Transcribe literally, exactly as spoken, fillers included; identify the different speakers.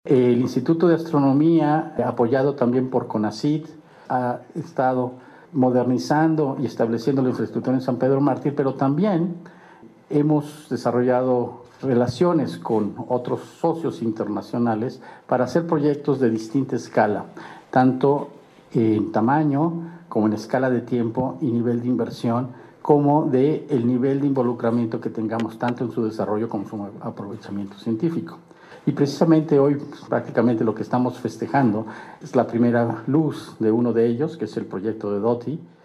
Speaker 1: El Instituto de Astronomía, apoyado también por CONACYT, ha estado modernizando y estableciendo la infraestructura en San Pedro Mártir, pero también hemos desarrollado relaciones con otros socios internacionales para hacer proyectos de distinta escala, tanto en tamaño como en escala de tiempo y nivel de inversión, como de el nivel de involucramiento que tengamos tanto en su desarrollo como en su aprovechamiento científico. Y precisamente hoy, pues, prácticamente lo que estamos festejando es la primera luz de uno de ellos, que es el proyecto de DOTI,